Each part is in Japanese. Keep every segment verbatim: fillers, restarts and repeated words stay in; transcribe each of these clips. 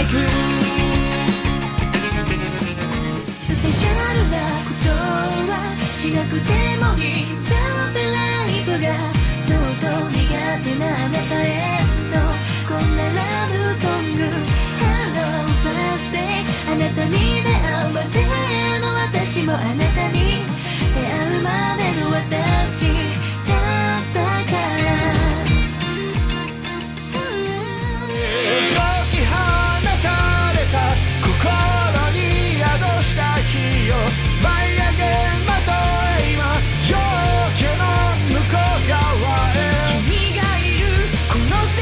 スペシャルなことはしなくてもいいサプライズがちょっと苦手なあなたへのこんなラブソング Hello birthday あなたに出会うまでの私もあなたに出会うまでの私だったから解き放たれた心に宿した日よ舞い上げまとえ今夜明けの向こう側へ君がいるこの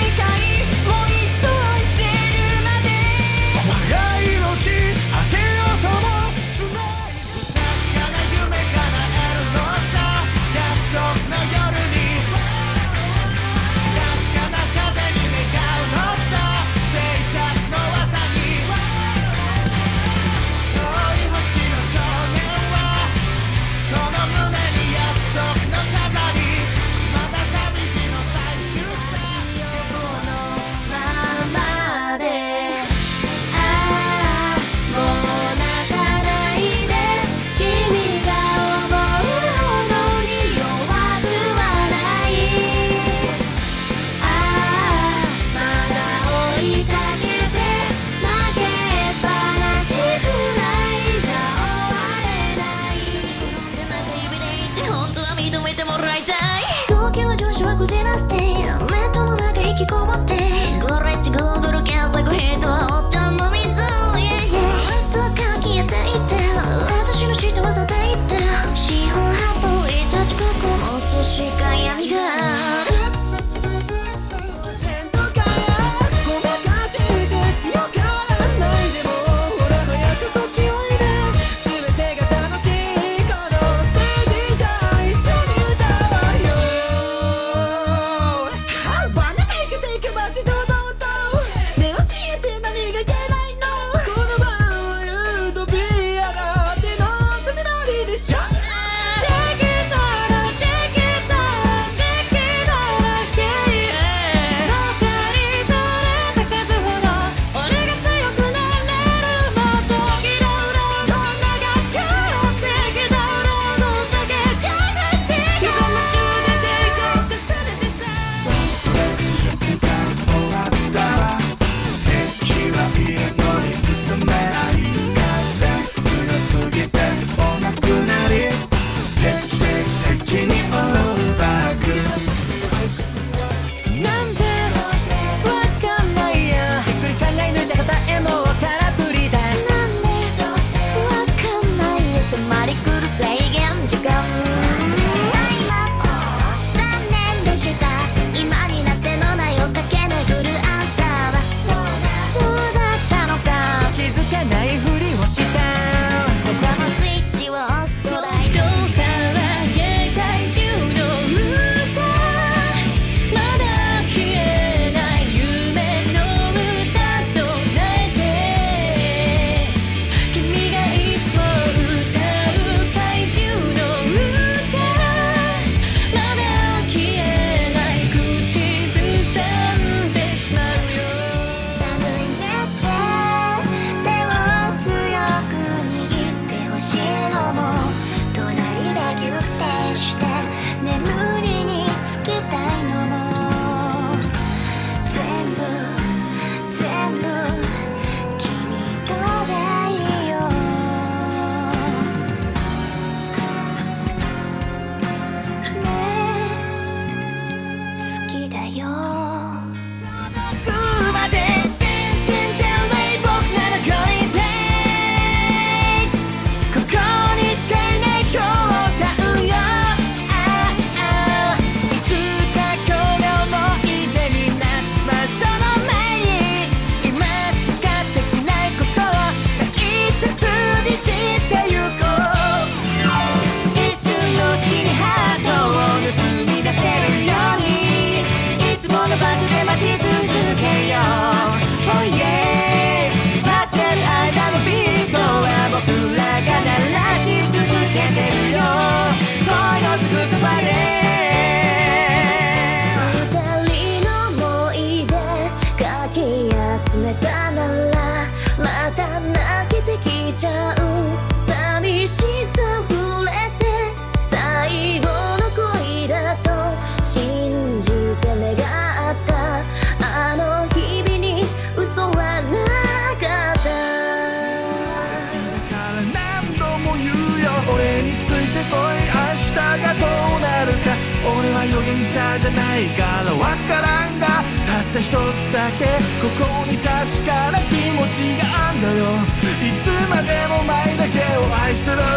ちゃう寂しさ触れて最後の恋だと信じて願ったあの日々に嘘はなかった。 好きだから何度も言うよ俺についてこい明日がどうなるか俺は預言者じゃないからわからんがたった一つだけここに確かな気持ちがあんだよいつまでも前だけを愛してる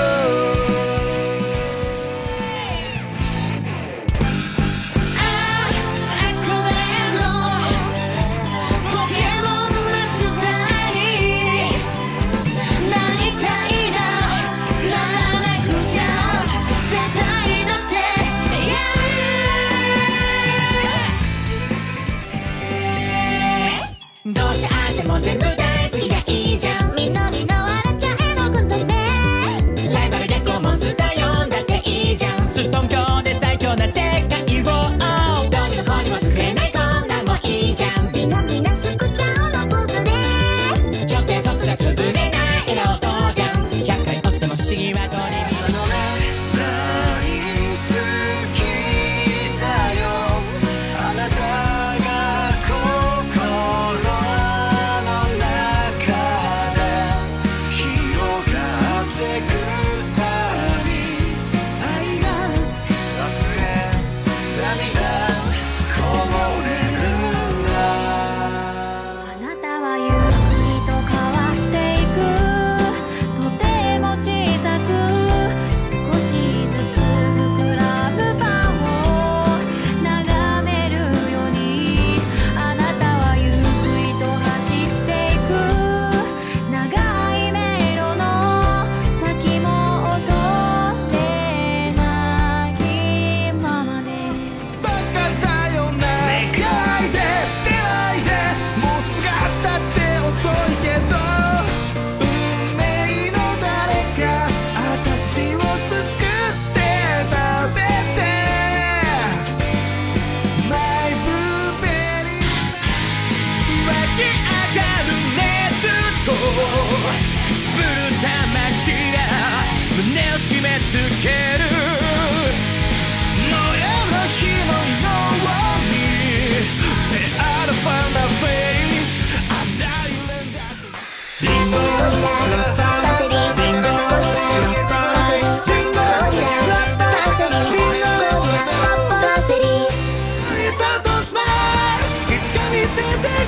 どうして愛しても全部大好きがいいじゃんみんなみんな笑っちゃえのコントねライバルでこうモンスター呼んだっていいじゃんすっとんきょうで最強な世界をどうにもこうにも救えないこんなんもいいじゃんみんなみんな救っちゃうのポーズでちょっとそっとが潰れない笑顔とじゃんひゃっかい落ちても不思議はどれみのねくすぶる魂が胸を締め付ける燃える火のように Say I don't find my face I die in the リンゴラッパセリリンゴラッパセリリンゴラッパセリリンゴラッパセリリスタートスマイルいつか見せて